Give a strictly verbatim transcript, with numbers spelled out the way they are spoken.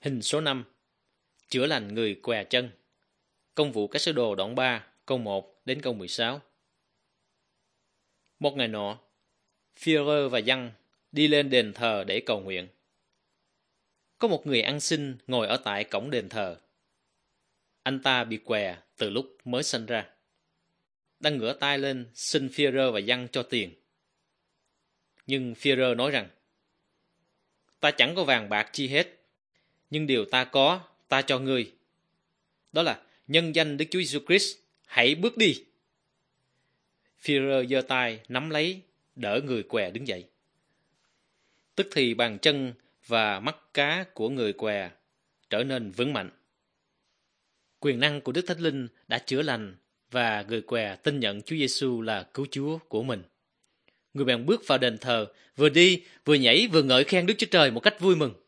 Hình số năm. Chữa lành người què chân. Công vụ các sứ đồ đoạn ba, câu một đến câu mười sáu. Một ngày nọ, Führer và Giăng đi lên đền thờ để cầu nguyện. Có một người ăn xin ngồi ở tại cổng đền thờ. Anh ta bị què từ lúc mới sinh ra. Đang ngửa tay lên xin Führer và Giăng cho tiền. Nhưng Führer nói rằng: "Ta chẳng có vàng bạc chi hết, nhưng điều ta có, ta cho ngươi. Đó là nhân danh Đức Chúa Giêsu Christ, hãy bước đi." Führer giơ tay nắm lấy, đỡ người què đứng dậy. Tức thì bàn chân và mắt cá của người què trở nên vững mạnh. Quyền năng của Đức Thánh Linh đã chữa lành và người què tin nhận Chúa Giêsu là cứu Chúa của mình. Người bèn bước vào đền thờ, vừa đi, vừa nhảy, vừa ngợi khen Đức Chúa Trời một cách vui mừng.